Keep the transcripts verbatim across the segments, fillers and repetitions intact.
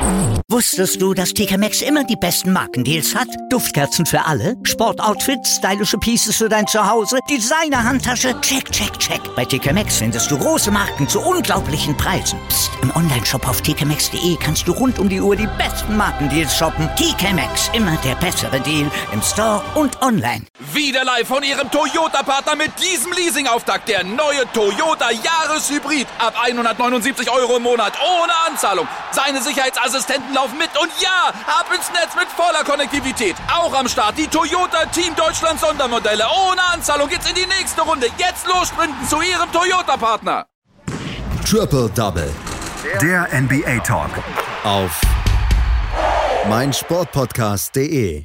Wusstest du, dass T K Maxx immer die besten Markendeals hat? Duftkerzen für alle, Sportoutfits, stylische Pieces für dein Zuhause, Designer-Handtasche, check, check, check. Bei T K Maxx findest du große Marken zu unglaublichen Preisen. Psst. Im Onlineshop auf t k maxx punkt d e kannst du rund um die Uhr die besten Markendeals shoppen. T K Maxx, immer der bessere Deal im Store und online. Wieder live von Ihrem Toyota-Partner mit diesem Leasing-Auftakt. Der neue Toyota Jahreshybrid. Ab hundertneunundsiebzig Euro im Monat. Ohne Anzahlung. Seine Sicherheitsassistenten laufen mit. Und ja, ab ins Netz mit voller Konnektivität. Auch am Start die Toyota Team Deutschland Sondermodelle. Ohne Anzahlung geht's in die nächste Runde. Jetzt los sprinten zu Ihrem Toyota-Partner. Triple Double. Der N B A-Talk. Auf meinsportpodcast punkt de.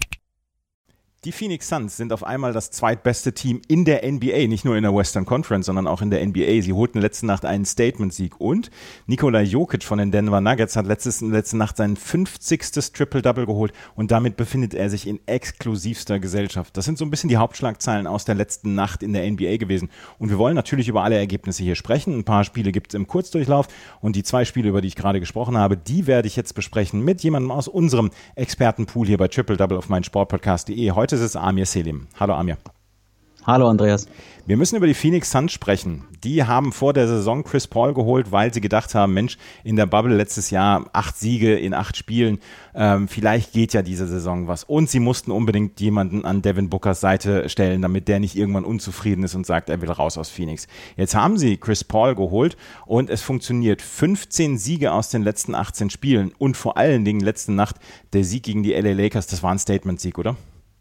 Die Phoenix Suns sind auf einmal das zweitbeste Team in der N B A, nicht nur in der Western Conference, sondern auch in der N B A. Sie holten letzte Nacht einen Statement-Sieg und Nikola Jokic von den Denver Nuggets hat letztes, letzte Nacht sein fünfzigstes Triple-Double geholt und damit befindet er sich in exklusivster Gesellschaft. Das sind so ein bisschen die Hauptschlagzeilen aus der letzten Nacht in der N B A gewesen und wir wollen natürlich über alle Ergebnisse hier sprechen. Ein paar Spiele gibt es im Kurzdurchlauf und die zwei Spiele, über die ich gerade gesprochen habe, die werde ich jetzt besprechen mit jemandem aus unserem Expertenpool hier bei Triple-Double auf meinsportpodcast punkt de. Heute Heute ist es Amir Selim. Hallo Amir. Hallo Andreas. Wir müssen über die Phoenix Suns sprechen. Die haben vor der Saison Chris Paul geholt, weil sie gedacht haben, Mensch, in der Bubble letztes Jahr acht Siege in acht Spielen, ähm, vielleicht geht ja diese Saison was. Und sie mussten unbedingt jemanden an Devin Bookers Seite stellen, damit der nicht irgendwann unzufrieden ist und sagt, er will raus aus Phoenix. Jetzt haben sie Chris Paul geholt und es funktioniert. fünfzehn Siege aus den letzten achtzehn Spielen und vor allen Dingen letzte Nacht der Sieg gegen die L A Lakers, das war ein Statement-Sieg, oder?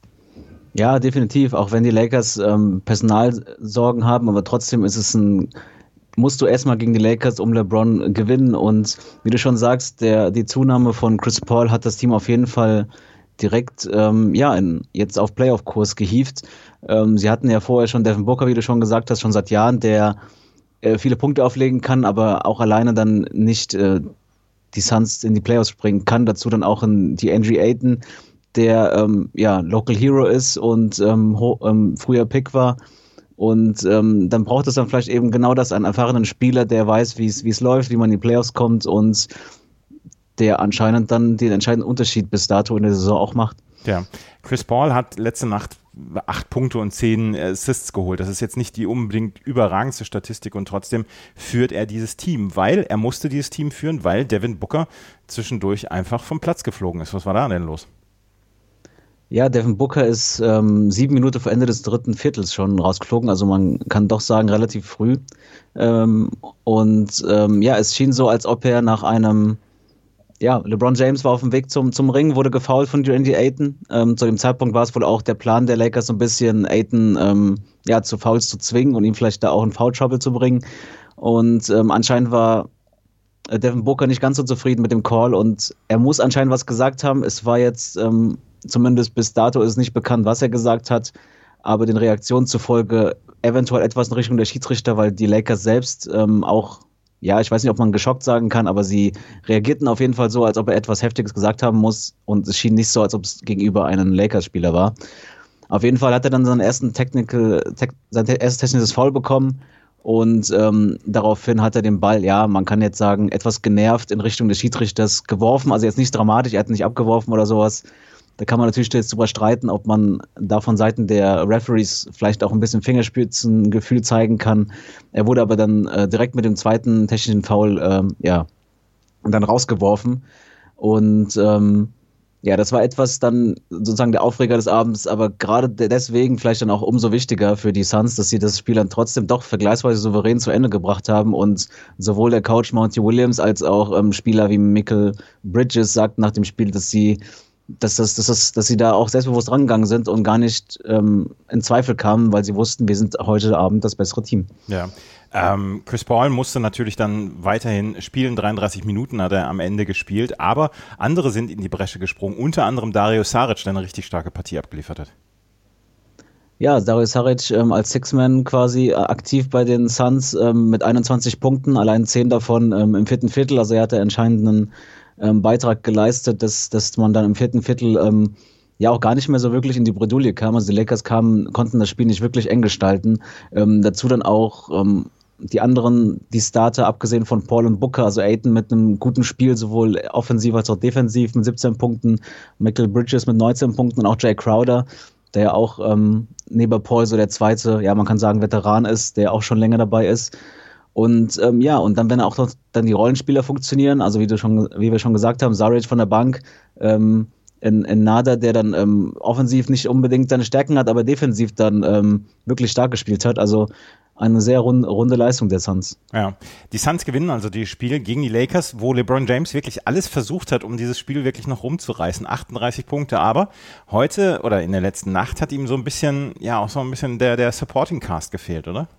Ja, definitiv, auch wenn die Lakers ähm, Personalsorgen haben, aber trotzdem ist es ein, musst du erstmal gegen die Lakers um LeBron gewinnen und wie du schon sagst, der, die Zunahme von Chris Paul hat das Team auf jeden Fall direkt ähm, ja, in, jetzt auf Playoff-Kurs gehievt. Ähm, sie hatten ja vorher schon Devin Booker, wie du schon gesagt hast, schon seit Jahren, der äh, viele Punkte auflegen kann, aber auch alleine dann nicht äh, die Suns in die Playoffs bringen kann. Dazu dann auch in die Andrew Ayton, der ähm, ja, Local Hero ist und ähm, ho- ähm, früher Pick war. Und ähm, dann braucht es dann vielleicht eben genau das, einen erfahrenen Spieler, der weiß, wie es läuft, wie man in die Playoffs kommt und der anscheinend dann den entscheidenden Unterschied bis dato in der Saison auch macht. Ja, Chris Paul hat letzte Nacht acht Punkte und zehn Assists geholt. Das ist jetzt nicht die unbedingt überragendste Statistik und trotzdem führt er dieses Team, weil er musste dieses Team führen, weil Devin Booker zwischendurch einfach vom Platz geflogen ist. Was war da denn los? Ja, Devin Booker ist ähm, sieben Minuten vor Ende des dritten Viertels schon rausgeflogen, also man kann doch sagen relativ früh. Ähm, und ähm, ja, es schien so, als ob er nach einem, ja, LeBron James war auf dem Weg zum, zum Ring, wurde gefoult von Andy Ayton. Ähm, zu dem Zeitpunkt war es wohl auch der Plan der Lakers, so ein bisschen Ayton ähm, ja, zu Fouls zu zwingen und ihm vielleicht da auch in Foul Trouble zu bringen. Und ähm, anscheinend war Devin Booker nicht ganz so zufrieden mit dem Call und er muss anscheinend was gesagt haben. Es war jetzt ähm, zumindest bis dato ist nicht bekannt, was er gesagt hat, aber den Reaktionen zufolge eventuell etwas in Richtung der Schiedsrichter, weil die Lakers selbst ähm, auch, ja, ich weiß nicht, ob man geschockt sagen kann, aber sie reagierten auf jeden Fall so, als ob er etwas Heftiges gesagt haben muss und es schien nicht so, als ob es gegenüber einem Lakers-Spieler war. Auf jeden Fall hat er dann seinen ersten Technical, te- sein erstes technisches Foul bekommen und ähm, daraufhin hat er den Ball, ja, man kann jetzt sagen, etwas genervt in Richtung des Schiedsrichters geworfen, also jetzt nicht dramatisch, er hat nicht abgeworfen oder sowas. Da kann man natürlich jetzt drüber streiten, ob man da von Seiten der Referees vielleicht auch ein bisschen Fingerspitzengefühl zeigen kann. Er wurde aber dann äh, direkt mit dem zweiten technischen Foul ähm, ja, dann rausgeworfen. Und ähm, ja, das war etwas dann sozusagen der Aufreger des Abends, aber gerade deswegen vielleicht dann auch umso wichtiger für die Suns, dass sie das Spiel dann trotzdem doch vergleichsweise souverän zu Ende gebracht haben und sowohl der Coach Monty Williams als auch ähm, Spieler wie Mikal Bridges sagten nach dem Spiel, dass sie Dass, das, dass, das, dass sie da auch selbstbewusst rangegangen sind und gar nicht ähm, in Zweifel kamen, weil sie wussten, wir sind heute Abend das bessere Team. Ja, ähm, Chris Paul musste natürlich dann weiterhin spielen, dreiunddreißig Minuten hat er am Ende gespielt, aber andere sind in die Bresche gesprungen, unter anderem Dario Saric, der eine richtig starke Partie abgeliefert hat. Ja, Dario Saric ähm, als Sixman quasi äh, aktiv bei den Suns ähm, mit einundzwanzig Punkten, allein zehn davon ähm, im vierten Viertel, also er hatte entscheidenden Ähm, Beitrag geleistet, dass, dass man dann im vierten Viertel ähm, ja auch gar nicht mehr so wirklich in die Bredouille kam. Also die Lakers kamen, konnten das Spiel nicht wirklich eng gestalten. Ähm, dazu dann auch ähm, die anderen, die Starter, abgesehen von Paul und Booker, also Ayton mit einem guten Spiel, sowohl offensiv als auch defensiv mit siebzehn Punkten, Michael Bridges mit neunzehn Punkten und auch Jay Crowder, der ja auch ähm, neben Paul so der zweite, ja man kann sagen Veteran ist, der auch schon länger dabei ist. Und ähm, ja, und dann, wenn auch noch dann die Rollenspieler funktionieren, also wie du schon, wie wir schon gesagt haben, Saric von der Bank, ähm, in, in Nada, der dann ähm, offensiv nicht unbedingt seine Stärken hat, aber defensiv dann ähm, wirklich stark gespielt hat. Also eine sehr rund, runde Leistung der Suns. Ja, die Suns gewinnen also die Spiele gegen die Lakers, wo LeBron James wirklich alles versucht hat, um dieses Spiel wirklich noch rumzureißen. achtunddreißig Punkte, aber heute oder in der letzten Nacht hat ihm so ein bisschen, ja auch so ein bisschen der, der Supporting Cast gefehlt, oder?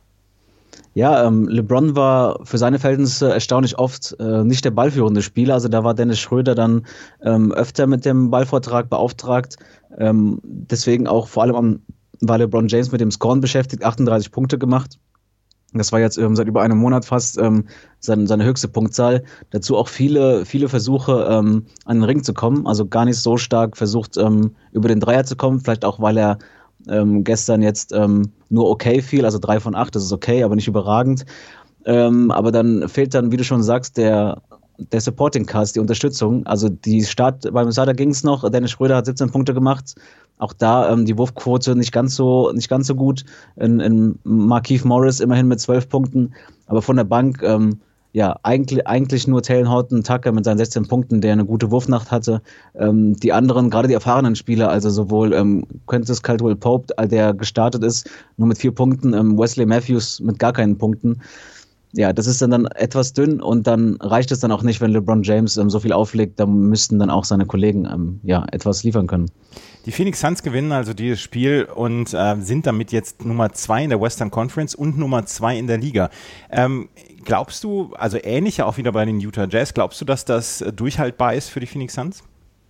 Ja, ähm, LeBron war für seine Verhältnisse erstaunlich oft äh, nicht der ballführende Spieler. Also da war Dennis Schröder dann ähm, öfter mit dem Ballvortrag beauftragt. Ähm, deswegen auch vor allem am, war LeBron James mit dem Scoren beschäftigt, achtunddreißig Punkte gemacht. Das war jetzt ähm, seit über einem Monat fast ähm, seine, seine höchste Punktzahl. Dazu auch viele, viele Versuche, ähm, an den Ring zu kommen. Also gar nicht so stark versucht, ähm, über den Dreier zu kommen. Vielleicht auch, weil er ähm, gestern jetzt ähm, nur okay fiel. Also drei von acht, das ist okay, aber nicht überragend. Ähm, aber dann fehlt dann, wie du schon sagst, der, der Supporting Cast, die Unterstützung. Also die Start, beim Starter ging es noch. Dennis Schröder hat siebzehn Punkte gemacht. Auch da ähm, die Wurfquote nicht ganz so nicht ganz so gut. In, in Markieff Morris immerhin mit zwölf Punkten. Aber von der Bank, ähm, ja, eigentlich, eigentlich nur Taylor Horton Tucker mit seinen sechzehn Punkten, der eine gute Wurfnacht hatte. Ähm, die anderen, gerade die erfahrenen Spieler, also sowohl ähm, Quintus Caldwell Pope, der gestartet ist, nur mit vier Punkten, ähm, Wesley Matthews mit gar keinen Punkten. Ja, das ist dann, dann etwas dünn und dann reicht es dann auch nicht, wenn LeBron James ähm, so viel auflegt, dann müssten dann auch seine Kollegen ähm, ja, etwas liefern können. Die Phoenix Suns gewinnen also dieses Spiel und äh, sind damit jetzt Nummer zwei in der Western Conference und Nummer zwei in der Liga. Ähm, glaubst du, also ähnlich ja auch wieder bei den Utah Jazz, glaubst du, dass das äh, durchhaltbar ist für die Phoenix Suns?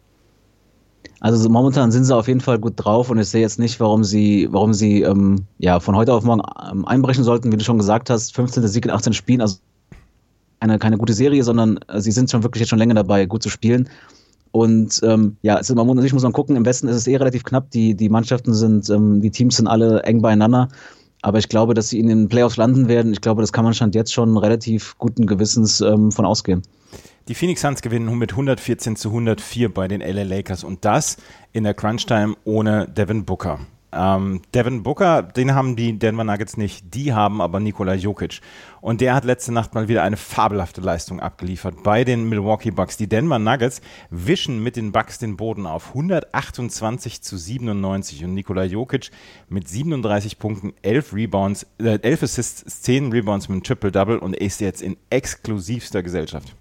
Also momentan sind sie auf jeden Fall gut drauf und ich sehe jetzt nicht, warum sie, warum sie ähm, ja, von heute auf morgen ähm, einbrechen sollten, wie du schon gesagt hast, fünfzehnter Sieg in achtzehn Spielen, also eine, keine gute Serie, sondern äh, sie sind schon wirklich jetzt schon länger dabei, gut zu spielen. Und ähm, ja, es ist, man muss, muss man gucken, im Westen ist es eh relativ knapp, die, die Mannschaften sind, ähm, die Teams sind alle eng beieinander, aber ich glaube, dass sie in den Playoffs landen werden. Ich glaube, das kann man Stand jetzt schon relativ guten Gewissens ähm, von ausgehen. Die Phoenix Suns gewinnen mit hundertvierzehn zu hundertvier bei den L A Lakers und das in der Crunch-Time ohne Devin Booker. Ähm, Devin Booker, den haben die Denver Nuggets nicht, die haben aber Nikola Jokic. Und der hat letzte Nacht mal wieder eine fabelhafte Leistung abgeliefert bei den Milwaukee Bucks. Die Denver Nuggets wischen mit den Bucks den Boden auf hundertachtundzwanzig zu siebenundneunzig und Nikola Jokic mit siebenunddreißig Punkten, elf Rebounds, äh, elf Assists, zehn Rebounds mit einem Triple-Double und ist jetzt in exklusivster Gesellschaft.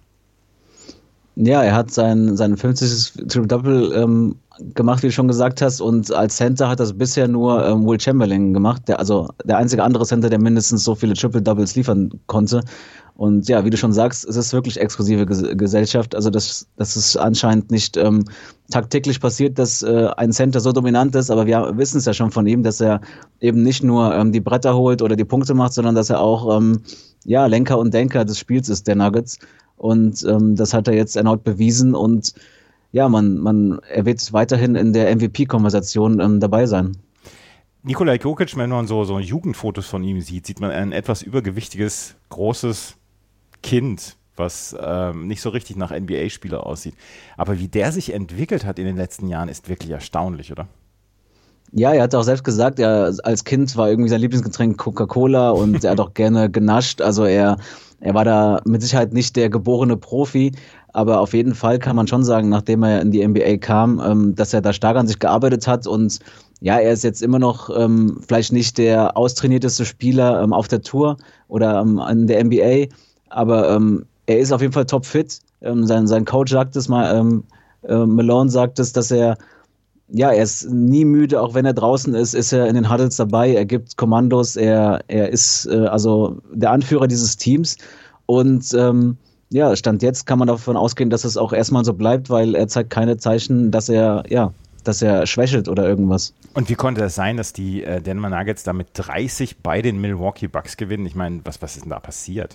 Ja, er hat sein, sein fünfzigstes Triple-Double ähm, gemacht, wie du schon gesagt hast, und als Center hat das bisher nur ähm, Will Chamberlain gemacht, der, also der einzige andere Center, der mindestens so viele Triple-Doubles liefern konnte. Und ja, wie du schon sagst, es ist wirklich exklusive Ges- Gesellschaft, also das, das ist anscheinend nicht ähm, tagtäglich passiert, dass äh, ein Center so dominant ist, aber wir wissen es ja schon von ihm, dass er eben nicht nur ähm, die Bretter holt oder die Punkte macht, sondern dass er auch ähm, ja, Lenker und Denker des Spiels ist, der Nuggets. Und ähm, das hat er jetzt erneut bewiesen und ja, man, man, er wird weiterhin in der M V P-Konversation ähm, dabei sein. Nikola Jokic, wenn man so, so Jugendfotos von ihm sieht, sieht man ein etwas übergewichtiges, großes Kind, was ähm, nicht so richtig nach N B A-Spieler aussieht. Aber wie der sich entwickelt hat in den letzten Jahren, ist wirklich erstaunlich, oder? Ja, er hat auch selbst gesagt, er als Kind war irgendwie sein Lieblingsgetränk Coca-Cola und er hat auch gerne genascht. Also er, er war da mit Sicherheit nicht der geborene Profi, aber auf jeden Fall kann man schon sagen, nachdem er in die N B A kam, ähm, dass er da stark an sich gearbeitet hat und ja, er ist jetzt immer noch ähm, vielleicht nicht der austrainierteste Spieler ähm, auf der Tour oder ähm, in der N B A, aber ähm, er ist auf jeden Fall topfit. Ähm, sein, sein Coach sagt es mal, ähm, äh, Malone sagt es, dass er Ja, er ist nie müde, auch wenn er draußen ist, ist er in den Huddles dabei, er gibt Kommandos, er, er ist äh, also der Anführer dieses Teams und ähm, ja, Stand jetzt kann man davon ausgehen, dass es auch erstmal so bleibt, weil er zeigt keine Zeichen, dass er, ja, dass er schwächelt oder irgendwas. Und wie konnte es sein, dass die äh, Denver Nuggets da mit dreißig bei den Milwaukee Bucks gewinnen? Ich meine, was, was ist denn da passiert?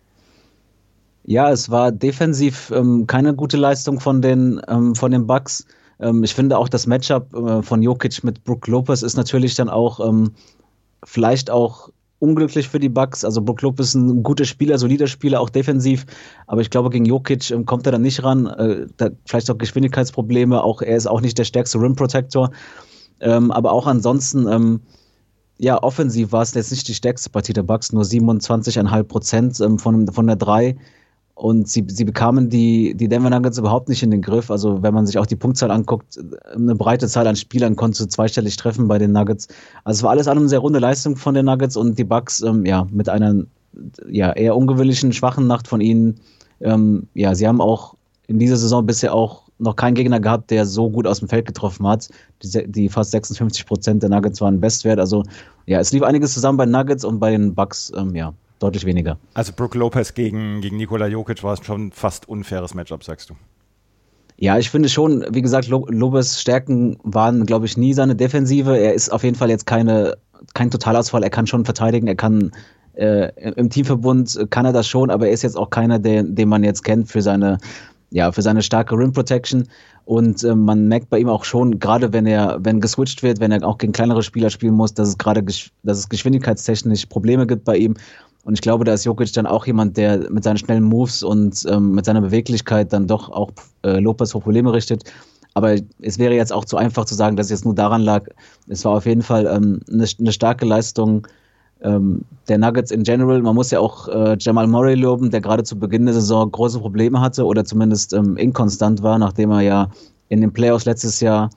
Ja, es war defensiv ähm, keine gute Leistung von den, ähm, von den Bucks. Ich finde auch das Matchup von Jokic mit Brook Lopez ist natürlich dann auch ähm, vielleicht auch unglücklich für die Bucks. Also Brook Lopez ist ein guter Spieler, solider Spieler, auch defensiv. Aber ich glaube, gegen Jokic ähm, kommt er dann nicht ran. Äh, da, vielleicht auch Geschwindigkeitsprobleme. Auch er ist auch nicht der stärkste Rim Protector. Ähm, aber auch ansonsten, ähm, ja, offensiv war es jetzt nicht die stärkste Partie der Bucks. Nur siebenundzwanzig Komma fünf Prozent ähm, von, von der drei. Und sie, sie bekamen die, die Denver Nuggets überhaupt nicht in den Griff. Also wenn man sich auch die Punktzahl anguckt, eine breite Zahl an Spielern konnte zweistellig treffen bei den Nuggets. Also es war alles eine sehr runde Leistung von den Nuggets und die Bucks ähm, ja, mit einer ja, eher ungewöhnlichen, schwachen Nacht von ihnen. Ähm, ja, sie haben auch in dieser Saison bisher auch noch keinen Gegner gehabt, der so gut aus dem Feld getroffen hat. Die, die fast sechsundfünfzig Prozent der Nuggets waren Bestwert. Also ja, es lief einiges zusammen bei den Nuggets und bei den Bucks, ähm, ja. Deutlich weniger. Also Brook Lopez gegen, gegen Nikola Jokic war es schon fast unfaires Matchup, sagst du? Ja, ich finde schon, wie gesagt, Lopez Stärken waren, glaube ich, nie seine Defensive. Er ist auf jeden Fall jetzt keine, kein Totalausfall. Er kann schon verteidigen, er kann äh, im Teamverbund kann er das schon, aber er ist jetzt auch keiner, der, den man jetzt kennt für seine, ja, für seine starke Rim Protection. Und äh, man merkt bei ihm auch schon, gerade wenn er, wenn geswitcht wird, wenn er auch gegen kleinere Spieler spielen muss, dass es gerade, gesch- dass es geschwindigkeitstechnisch Probleme gibt bei ihm. Und ich glaube, da ist Jokic dann auch jemand, der mit seinen schnellen Moves und ähm, mit seiner Beweglichkeit dann doch auch äh, Lopez vor Probleme richtet. Aber es wäre jetzt auch zu einfach zu sagen, dass es jetzt nur daran lag. Es war auf jeden Fall ähm, eine, eine starke Leistung ähm, der Nuggets in general. Man muss ja auch äh, Jamal Murray loben, der gerade zu Beginn der Saison große Probleme hatte oder zumindest ähm, inkonstant war, nachdem er ja in den Playoffs letztes Jahr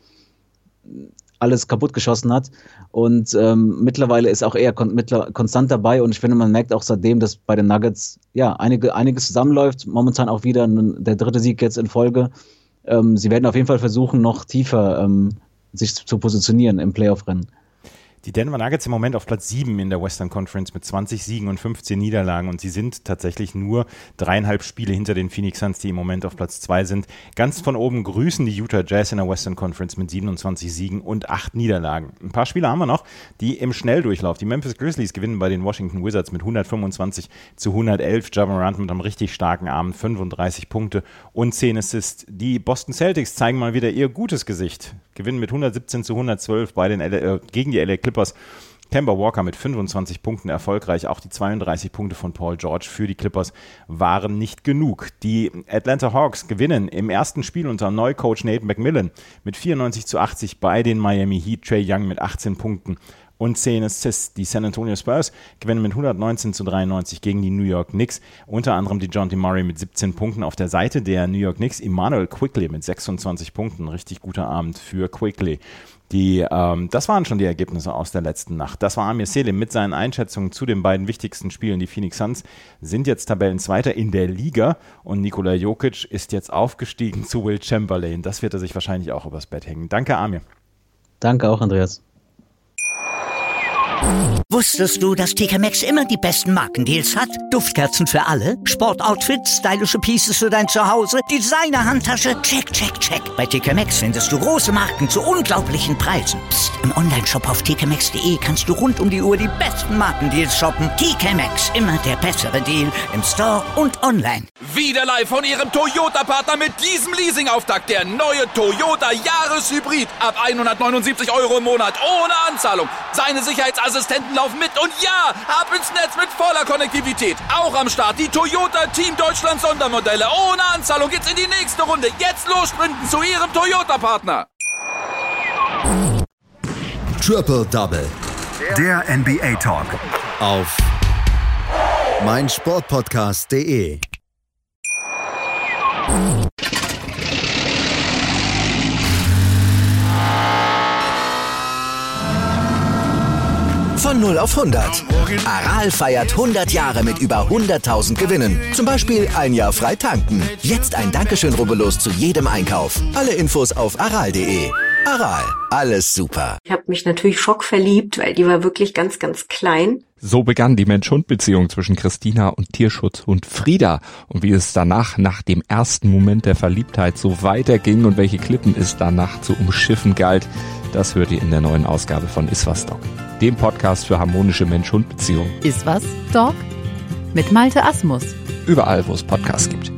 alles kaputt geschossen hat und ähm, mittlerweile ist auch eher kon- mittler- konstant dabei und ich finde, man merkt auch seitdem, dass bei den Nuggets ja einige, einiges zusammenläuft, momentan auch wieder ein, der dritte Sieg jetzt in Folge. Ähm, sie werden auf jeden Fall versuchen, noch tiefer ähm, sich zu positionieren im Playoff-Rennen. Die Denver Nuggets im Moment auf Platz sieben in der Western Conference mit zwanzig Siegen und fünfzehn Niederlagen und sie sind tatsächlich nur dreieinhalb Spiele hinter den Phoenix Suns, die im Moment auf Platz zwei sind. Ganz von oben grüßen die Utah Jazz in der Western Conference mit siebenundzwanzig Siegen und acht Niederlagen. Ein paar Spiele haben wir noch, die im Schnelldurchlauf. Die Memphis Grizzlies gewinnen bei den Washington Wizards mit hundertfünfundzwanzig zu hundertelf. Ja Morant mit einem richtig starken Abend, fünfunddreißig Punkte und zehn Assists. Die Boston Celtics zeigen mal wieder ihr gutes Gesicht. Gewinnen mit hundertsiebzehn zu hundertzwölf bei den L A, äh, gegen die L A Clippers. Kemba Walker mit fünfundzwanzig Punkten erfolgreich. Auch die zweiunddreißig Punkte von Paul George für die Clippers waren nicht genug. Die Atlanta Hawks gewinnen im ersten Spiel unter Neucoach Nate McMillan mit vierundneunzig zu achtzig bei den Miami Heat. Trae Young mit achtzehn Punkten und zehn Assists. Die San Antonio Spurs gewinnen mit hundertneunzehn zu dreiundneunzig gegen die New York Knicks. Unter anderem die DeJounte Murray mit siebzehn Punkten. Auf der Seite der New York Knicks Immanuel Quickley mit sechsundzwanzig Punkten. Richtig guter Abend für Quickley. Die, ähm, das waren schon die Ergebnisse aus der letzten Nacht. Das war Amir Selim mit seinen Einschätzungen zu den beiden wichtigsten Spielen. Die Phoenix Suns sind jetzt Tabellenzweiter in der Liga und Nikola Jokic ist jetzt aufgestiegen zu Will Chamberlain. Das wird er sich wahrscheinlich auch übers Bett hängen. Danke, Amir. Danke auch, Andreas. Wusstest du, dass T K Maxx immer die besten Markendeals hat? Duftkerzen für alle, Sportoutfits, stylische Pieces für dein Zuhause, Designer-Handtasche, check, check, check. Bei T K Maxx findest du große Marken zu unglaublichen Preisen. Psst. im Onlineshop auf t k maxx punkt d e kannst du rund um die Uhr die besten Markendeals shoppen. T K Maxx, immer der bessere Deal im Store und online. Wieder live von ihrem Toyota-Partner mit diesem Leasing-Auftakt. Der neue Toyota Jahreshybrid. Ab hundertneunundsiebzig Euro im Monat ohne Anzahlung. Seine Sicherheitsassistenten laufen mit und ja, ab ins Netz mit voller Konnektivität. Auch am Start die Toyota Team Deutschland Sondermodelle. Ohne Anzahlung geht's in die nächste Runde. Jetzt los sprinten zu ihrem Toyota-Partner. Triple Double. Der N B A Talk. Auf meinsportpodcast punkt de. Von null auf hundert. Aral feiert hundert Jahre mit über hunderttausend Gewinnen. Zum Beispiel ein Jahr frei tanken. Jetzt ein Dankeschön, rubbellos zu jedem Einkauf. Alle Infos auf aral punkt de. Aral, alles super. Ich habe mich natürlich schockverliebt, weil die war wirklich ganz, ganz klein. So begann die Mensch-Hund-Beziehung zwischen Christina und Tierschutzhund Frieda. Und wie es danach, nach dem ersten Moment der Verliebtheit, so weiterging und welche Klippen es danach zu umschiffen galt, das hört ihr in der neuen Ausgabe von Iswas Dog, dem Podcast für harmonische Mensch-Hund-Beziehungen. Iswas Dog? Mit Malte Asmus. Überall, wo es Podcasts gibt.